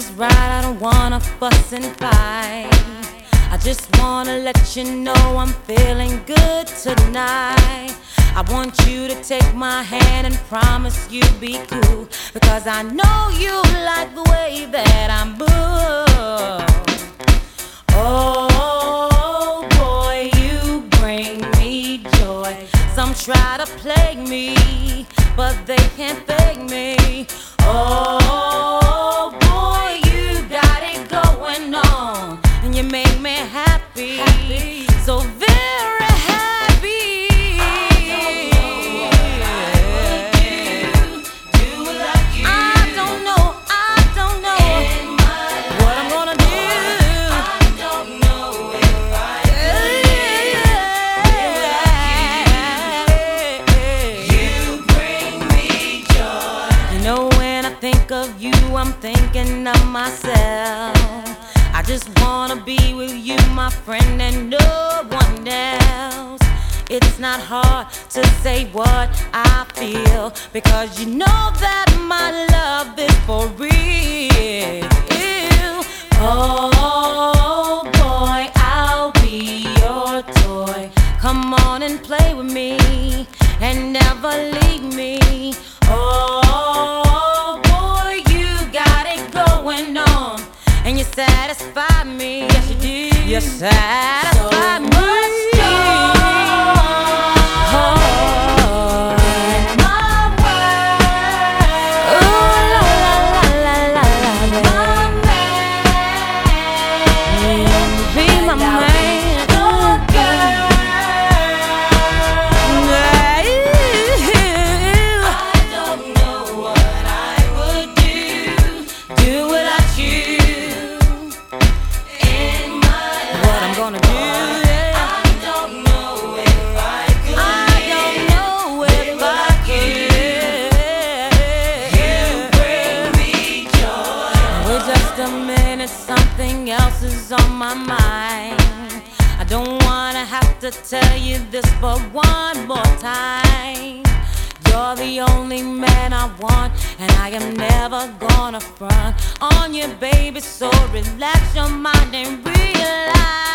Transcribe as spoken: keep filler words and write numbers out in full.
is right, I don't wanna fuss and fight. I just wanna let you know I'm feeling good tonight. I want you to take my hand and promise you'll be cool, because I know you like the way that I'm moved. Oh boy, you bring me joy. Some try to plague me, but they can't fake me. Oh boy, you got it going on, and you make me happy, happy. So very happy. I don't know what I would do, do without you. I don't know, I don't know in my what I'm gonna do. I don't know if I could you bring me joy. You know, when I think of you, I'm thinking of myself. I just wanna be with you, my friend, and no one else. It's not hard to say what I feel, because you know that my love is for real. Oh boy, I'll be your toy. Come on and play with me and never leave me. Oh boy, you got it going on, and you satisfy me. Yes, you do. You satisfy me. Oh, my world. Ooh, la la la la la la. My man, be my man. Oh, girl. I don't know what I would do, do without you. What I'm gonna do, yeah. I don't know if I could. I don't know if I could. You bring me joy. Wait just a minute, something else is on my mind. I don't wanna have to tell you this, but one more time. You're the only man I want, and I am never gonna front on you, baby. So relax your mind and realize